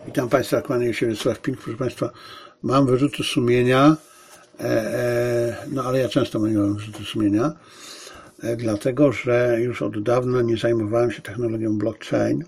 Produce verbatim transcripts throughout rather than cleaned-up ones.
Witam Państwa, kłaniam się Wiesław Pink. Proszę Państwa, mam wyrzuty sumienia, e, e, no ale ja często mam wyrzuty sumienia, e, dlatego że już od dawna nie zajmowałem się technologią blockchain.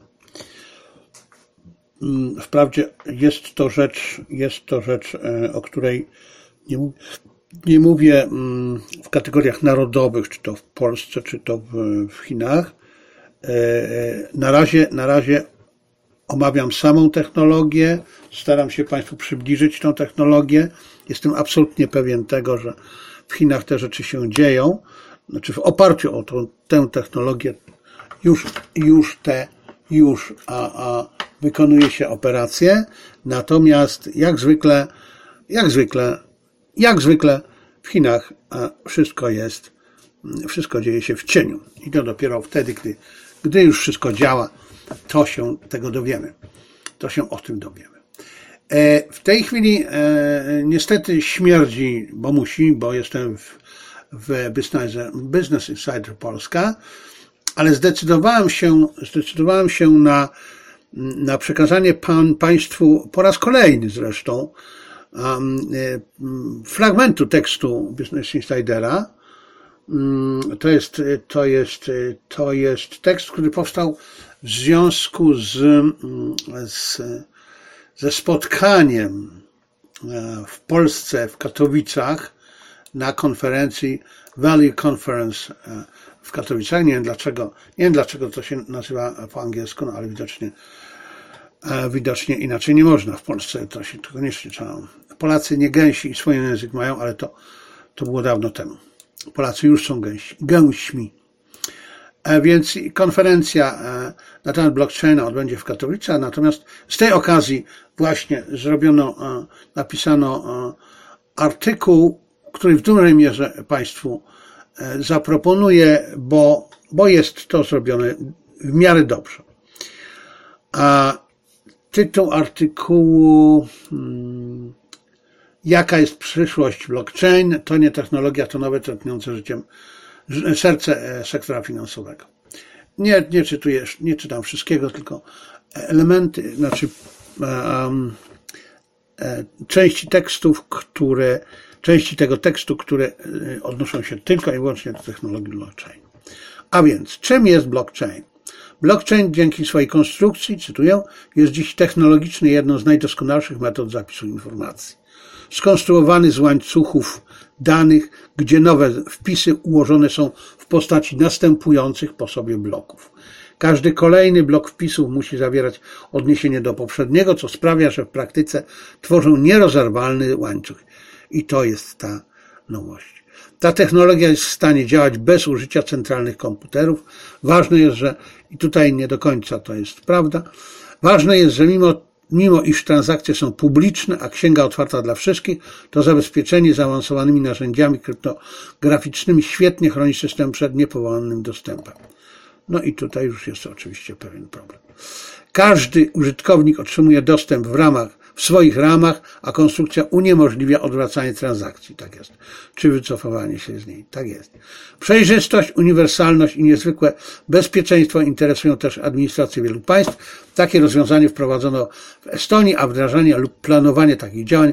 Wprawdzie jest to rzecz, jest to rzecz, e, o której nie, nie mówię w kategoriach narodowych, czy to w Polsce, czy to w, w Chinach. E, na razie, na razie omawiam samą technologię, staram się Państwu przybliżyć tą technologię. Jestem absolutnie pewien tego, że w Chinach te rzeczy się dzieją. Znaczy w oparciu o tą, tę technologię już, już te, już a, a wykonuje się operacje. Natomiast jak zwykle, jak zwykle, jak zwykle w Chinach wszystko jest, wszystko dzieje się w cieniu. I to dopiero wtedy, gdy, gdy już wszystko działa, to się tego dowiemy. To się o tym dowiemy. W tej chwili niestety śmierdzi, bo musi, bo jestem w, w Business Insider Polska, ale zdecydowałem się, zdecydowałem się na, na przekazanie pan, Państwu po raz kolejny zresztą fragmentu tekstu Business Insidera. To jest, to jest, to jest tekst, który powstał w związku z, z, ze spotkaniem w Polsce, w Katowicach, na konferencji Value Conference w Katowicach. Nie wiem dlaczego, nie wiem dlaczego to się nazywa po angielsku, no ale widocznie, widocznie inaczej nie można w Polsce, to się to koniecznie trzeba. Polacy nie gęsi i swój język mają, ale to, to było dawno temu. Polacy już są gęsi, gęśmi. Więc konferencja na temat blockchaina odbędzie w Katowicach, natomiast z tej okazji właśnie zrobiono, napisano artykuł, który w dużej mierze Państwu zaproponuję, bo, bo jest to zrobione w miarę dobrze. A tytuł artykułu hmm, jaka jest przyszłość blockchain? To nie technologia, to nowe tętniące życiem serce sektora finansowego. Nie, nie czytuję, nie czytam wszystkiego, tylko elementy, znaczy um, części tekstów, które, części tego tekstu, które odnoszą się tylko i wyłącznie do technologii blockchain. A więc, czym jest blockchain? Blockchain dzięki swojej konstrukcji, cytuję, jest dziś technologicznie jedną z najdoskonalszych metod zapisu informacji. Skonstruowany z łańcuchów danych, gdzie nowe wpisy ułożone są w postaci następujących po sobie bloków. Każdy kolejny blok wpisów musi zawierać odniesienie do poprzedniego, co sprawia, że w praktyce tworzą nierozerwalny łańcuch. I to jest ta nowość. Ta technologia jest w stanie działać bez użycia centralnych komputerów. Ważne jest, że, i tutaj nie do końca to jest prawda, ważne jest, że mimo Mimo iż transakcje są publiczne, a księga otwarta dla wszystkich, to zabezpieczenie zaawansowanymi narzędziami kryptograficznymi świetnie chroni system przed niepowołanym dostępem. No i tutaj już jest oczywiście pewien problem. Każdy użytkownik otrzymuje dostęp w ramach, w swoich ramach, a konstrukcja uniemożliwia odwracanie transakcji. Tak jest. Czy wycofywanie się z niej. Tak jest. Przejrzystość, uniwersalność i niezwykłe bezpieczeństwo interesują też administrację wielu państw. Takie rozwiązanie wprowadzono w Estonii, a wdrażanie lub planowanie takich działań,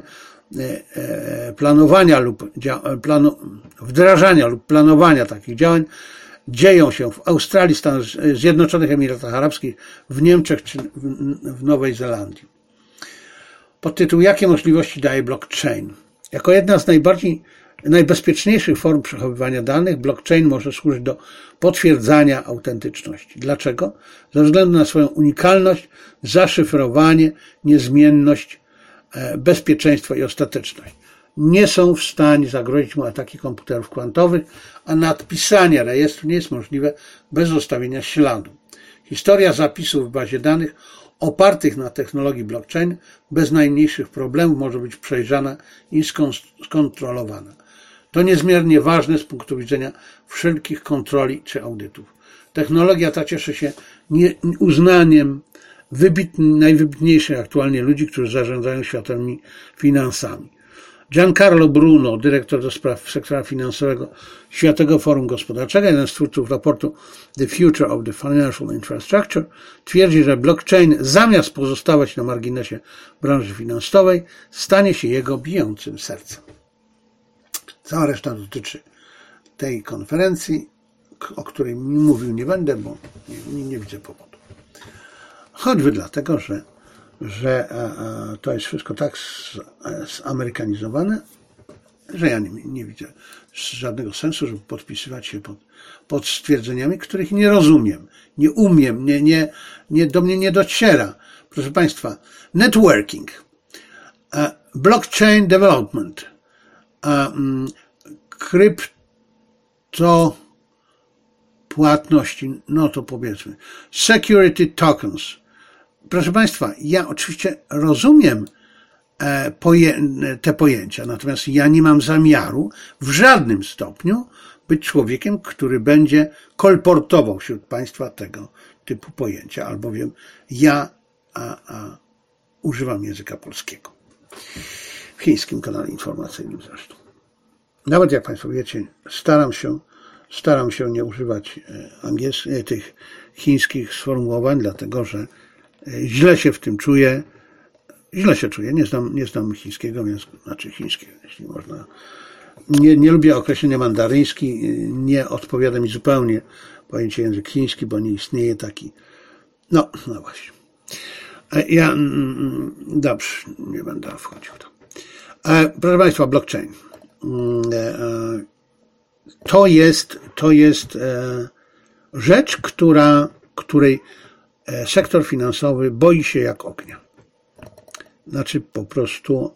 planowania lub planu, wdrażania lub planowania takich działań dzieją się w Australii, Stanach Zjednoczonych Emiratach Arabskich, w Niemczech czy w Nowej Zelandii. Podtytuł: jakie możliwości daje blockchain? Jako jedna z najbardziej, najbezpieczniejszych form przechowywania danych, blockchain może służyć do potwierdzania autentyczności. Dlaczego? Ze względu na swoją unikalność, zaszyfrowanie, niezmienność, bezpieczeństwo i ostateczność. Nie są w stanie zagrozić mu ataki komputerów kwantowych, a nadpisanie rejestru nie jest możliwe bez zostawienia śladu. Historia zapisów w bazie danych opartych na technologii blockchain bez najmniejszych problemów może być przejrzana i skontrolowana. To niezmiernie ważne z punktu widzenia wszelkich kontroli czy audytów. Technologia ta cieszy się uznaniem wybitni, najwybitniejszych aktualnie ludzi, którzy zarządzają światowymi finansami. Giancarlo Bruno, dyrektor do spraw sektora finansowego Światowego Forum Gospodarczego, jeden z twórców raportu The Future of the Financial Infrastructure, twierdzi, że blockchain zamiast pozostawać na marginesie branży finansowej, stanie się jego bijącym sercem. Cała reszta dotyczy tej konferencji, o której mówił nie będę, bo nie, nie widzę powodu. Choćby dlatego, że, że to jest wszystko tak zamerykanizowane, że ja nie, nie widzę żadnego sensu, żeby podpisywać się pod, pod stwierdzeniami, których nie rozumiem, nie umiem, nie, nie, nie, do mnie nie dociera. Proszę Państwa, networking, blockchain development, krypto płatności, no to powiedzmy, security tokens. Proszę Państwa, ja oczywiście rozumiem te pojęcia, natomiast ja nie mam zamiaru w żadnym stopniu być człowiekiem, który będzie kolportował wśród Państwa tego typu pojęcia, albowiem ja a, a, używam języka polskiego. W chińskim kanale informacyjnym zresztą. Nawet jak Państwo wiecie, staram się, staram się nie używać angielskich, tych chińskich sformułowań, dlatego że źle się w tym czuję. Źle się czuję. Nie znam, nie znam chińskiego, więc znaczy chińskiego, jeśli można. Nie, nie lubię określenia mandaryński. Nie odpowiada mi zupełnie pojęcie język chiński, bo nie istnieje taki. No, no właśnie. Ja, dobrze, nie będę wchodził w to. Proszę Państwa, blockchain. To jest, to jest rzecz, która, której sektor finansowy boi się jak ognia. Znaczy po prostu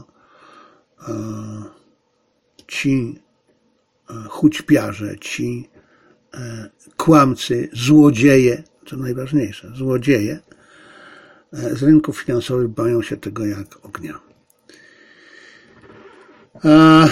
ci chućpiarze, ci kłamcy, złodzieje, co najważniejsze, złodzieje z rynków finansowych boją się tego jak ognia. A,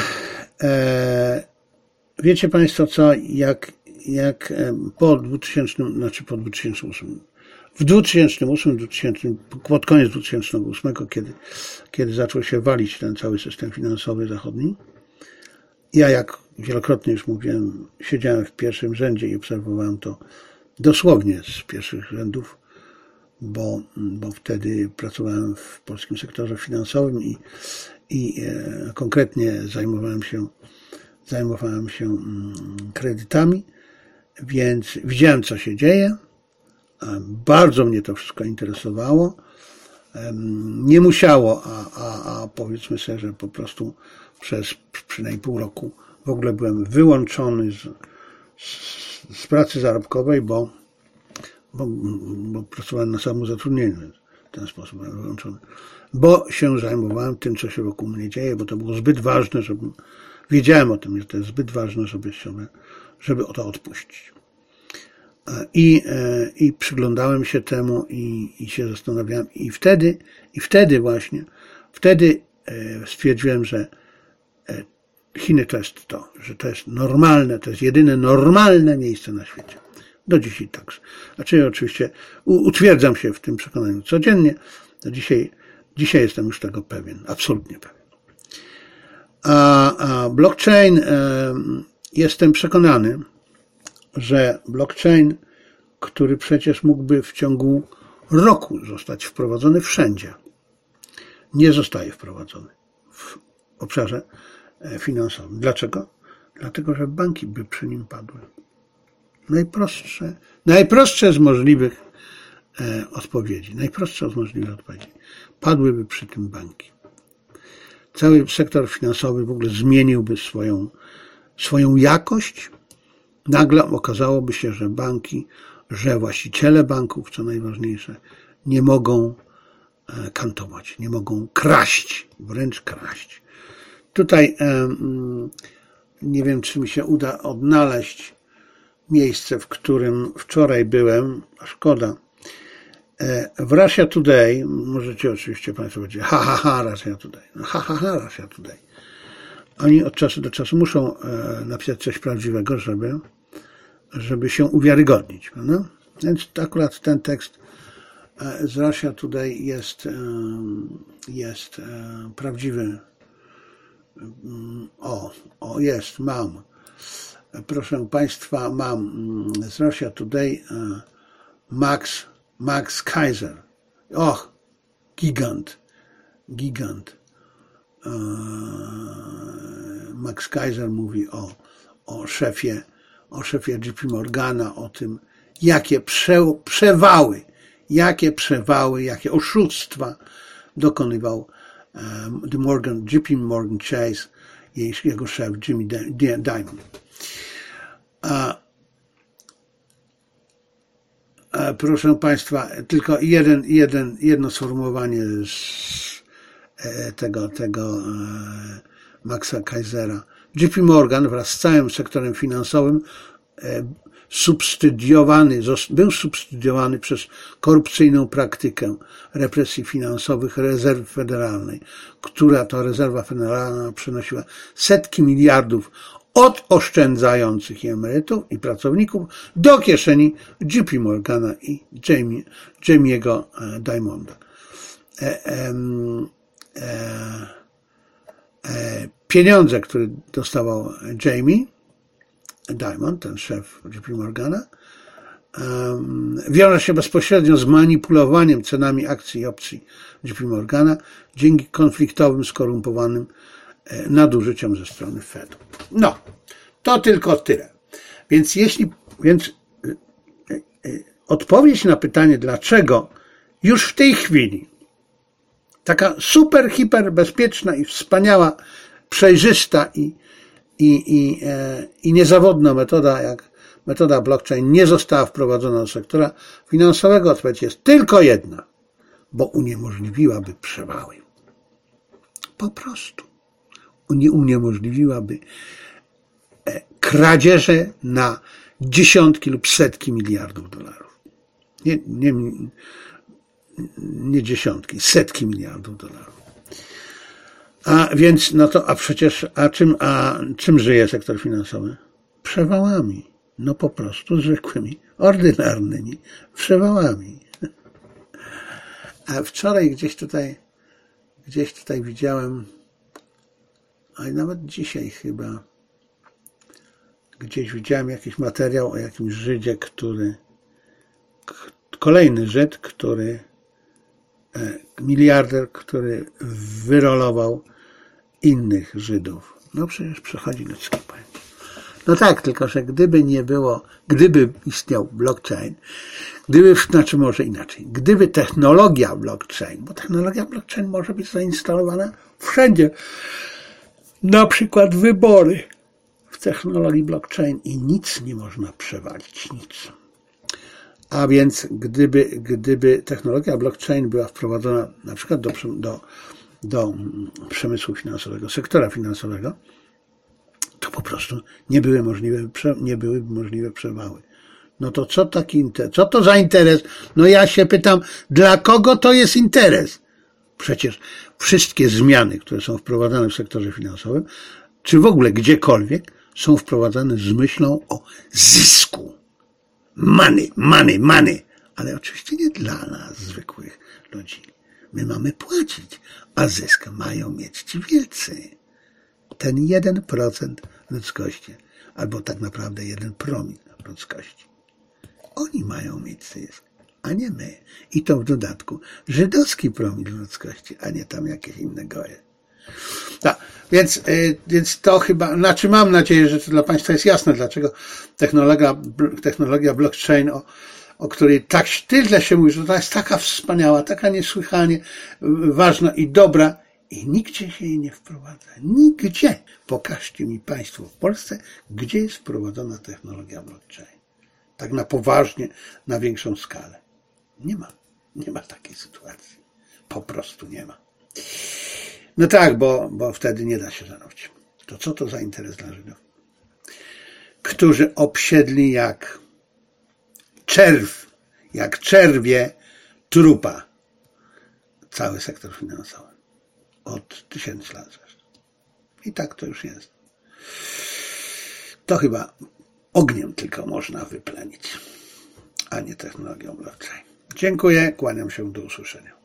e, wiecie Państwo co, jak, jak po dwutysięcznym, znaczy po dwutysięcznym ósmym, w dwutysięcznym ósmym, dwutysięcznym, pod koniec dwa tysiące ósmego, kiedy, kiedy zaczął się walić ten cały system finansowy zachodni, ja, jak wielokrotnie już mówiłem, siedziałem w pierwszym rzędzie i obserwowałem to dosłownie z pierwszych rzędów, bo, bo wtedy pracowałem w polskim sektorze finansowym i, i e, konkretnie zajmowałem się, zajmowałem się mm, kredytami, więc widziałem, co się dzieje. Bardzo mnie to wszystko interesowało. Nie musiało, a, a, a powiedzmy sobie, że po prostu przez przynajmniej pół roku w ogóle byłem wyłączony z, z, z pracy zarobkowej, bo, bo, bo pracowałem na samozatrudnieniu, więc w ten sposób byłem wyłączony. Bo się zajmowałem tym, co się wokół mnie dzieje, bo to było zbyt ważne, żebym wiedziałem o tym, że to jest zbyt ważne, żeby, sobie, żeby o to odpuścić. I, i przyglądałem się temu i, i się zastanawiałem i wtedy, i wtedy właśnie, wtedy stwierdziłem, że Chiny to jest to, że to jest normalne, to jest jedyne normalne miejsce na świecie. Do dzisiaj tak. Znaczy oczywiście utwierdzam się w tym przekonaniu codziennie, do dzisiaj, dzisiaj jestem już tego pewien, absolutnie pewien. A, a blockchain, jestem przekonany, że blockchain, który przecież mógłby w ciągu roku zostać wprowadzony wszędzie, nie zostaje wprowadzony w obszarze finansowym. Dlaczego? Dlatego, że banki by przy nim padły. Najprostsze, najprostsze z możliwych odpowiedzi, najprostsze z możliwych odpowiedzi. Padłyby przy tym banki. Cały sektor finansowy w ogóle zmieniłby swoją, swoją jakość. Nagle okazałoby się, że banki, że właściciele banków, co najważniejsze, nie mogą kantować, nie mogą kraść, wręcz kraść. Tutaj nie wiem, czy mi się uda odnaleźć miejsce, w którym wczoraj byłem, a szkoda. W Russia Today, możecie oczywiście Państwo powiedzieć, ha, ha, ha, Russia Today. No, ha, ha, ha, Russia Today. Oni od czasu do czasu muszą napisać coś prawdziwego, żeby, żeby się uwiarygodnić, prawda? Więc akurat ten tekst z Russia Today jest, jest prawdziwy, O, o jest, mam. Proszę Państwa, mam z Russia Today Max, Max Kaiser. Och, gigant, gigant. Max Kaiser mówi o, o szefie, o szefie J P Morgana, o tym, jakie prze, przewały, jakie przewały, jakie oszustwa dokonywał um, the Morgan, J P Morgan Chase, jego szef Jimmy Dimon. A, a proszę Państwa, tylko jeden, jeden, jedno sformułowanie z e, tego, tego e, Maxa Kaisera. J P Morgan wraz z całym sektorem finansowym e, subsydiowany, był subsydiowany przez korupcyjną praktykę represji finansowych rezerwy federalnej, która to rezerwa federalna przynosiła setki miliardów od oszczędzających emerytów i pracowników do kieszeni J P Morgana i Jamie, Jamie'ego Dimonda. E, e, e, e, pieniądze, które dostawał Jamie Dimon, ten szef J P Morgana, um, wiąże się bezpośrednio z manipulowaniem cenami akcji i opcji J P Morgana dzięki konfliktowym, skorumpowanym e, nadużyciom ze strony Fedu. No, to tylko tyle. Więc jeśli, więc e, e, odpowiedź na pytanie, dlaczego już w tej chwili taka super, hiper bezpieczna i wspaniała, przejrzysta i I, i, i niezawodna metoda, jak metoda blockchain, nie została wprowadzona do sektora finansowego. Odpowiedź jest tylko jedna, bo uniemożliwiłaby przewały. Po prostu. Nie uniemożliwiłaby kradzieże na dziesiątki lub setki miliardów dolarów. Nie, nie, nie dziesiątki, setki miliardów dolarów. A więc, no to, a przecież, a czym, a czym żyje sektor finansowy? Przewałami. No po prostu zwykłymi, ordynarnymi przewałami. A wczoraj gdzieś tutaj, gdzieś tutaj widziałem, a nawet dzisiaj chyba, gdzieś widziałem jakiś materiał o jakimś Żydzie, który, kolejny Żyd, który, miliarder, który wyrolował innych Żydów. No przecież przechodzi ludzkie pojęcie. No tak, tylko że gdyby nie było, gdyby istniał blockchain, gdyby, znaczy może inaczej, gdyby technologia blockchain, bo technologia blockchain może być zainstalowana wszędzie, na przykład wybory w technologii blockchain i nic nie można przewalić, nic. A więc gdyby, gdyby technologia blockchain była wprowadzona na przykład do, do, do przemysłu finansowego, sektora finansowego, to po prostu nie były możliwe, nie byłyby możliwe przewały. No to co taki interes? Co to za interes? No ja się pytam, dla kogo to jest interes? Przecież wszystkie zmiany, które są wprowadzane w sektorze finansowym, czy w ogóle gdziekolwiek, są wprowadzane z myślą o zysku. Money, money, money. Ale oczywiście nie dla nas, zwykłych ludzi. My mamy płacić, a zysk mają mieć ci wielcy. Ten jeden procent ludzkości, albo tak naprawdę jeden promil ludzkości. Oni mają mieć zysk, a nie my. I to w dodatku żydowski promil ludzkości, a nie tam jakieś inne goje. Tak, więc, yy, więc to chyba, znaczy mam nadzieję, że to dla Państwa jest jasne, dlaczego technologia, technologia blockchain, o, o której tak tyle się mówi, że to jest taka wspaniała, taka niesłychanie ważna i dobra i nigdzie się jej nie wprowadza. Nigdzie. Pokażcie mi Państwo w Polsce, gdzie jest wprowadzona technologia blockchain. Tak na poważnie, na większą skalę. Nie ma. Nie ma takiej sytuacji. Po prostu nie ma. No tak, bo, bo wtedy nie da się zarobić. To co to za interes dla Żydów? Którzy obsiedli jak czerw, jak czerwie trupa cały sektor finansowy. Od tysięcy lat zresztą. I tak to już jest. To chyba ogniem tylko można wyplenić, a nie technologią blockchain. Dziękuję, kłaniam się, do usłyszenia.